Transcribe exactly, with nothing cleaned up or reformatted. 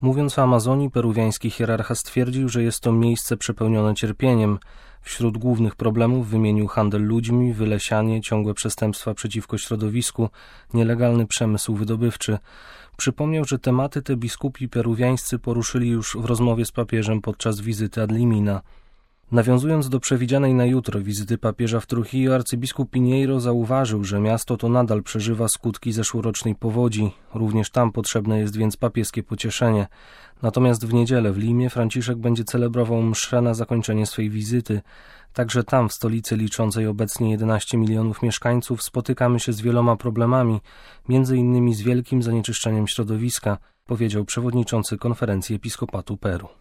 Mówiąc o Amazonii, peruwiański hierarcha stwierdził, że jest to miejsce przepełnione cierpieniem. Wśród głównych problemów wymienił handel ludźmi, wylesianie, ciągłe przestępstwa przeciwko środowisku, nielegalny przemysł wydobywczy. Przypomniał, że tematy te biskupi peruwiańscy poruszyli już w rozmowie z papieżem podczas wizyty ad limina. Nawiązując do przewidzianej na jutro wizyty papieża w Trujillo, arcybiskup Pinheiro zauważył, że miasto to nadal przeżywa skutki zeszłorocznej powodzi. Również tam potrzebne jest więc papieskie pocieszenie. Natomiast w niedzielę w Limie Franciszek będzie celebrował mszę na zakończenie swej wizyty. Także tam, w stolicy liczącej obecnie jedenaście milionów mieszkańców, spotykamy się z wieloma problemami, między innymi z wielkim zanieczyszczeniem środowiska, powiedział przewodniczący Konferencji Episkopatu Peru.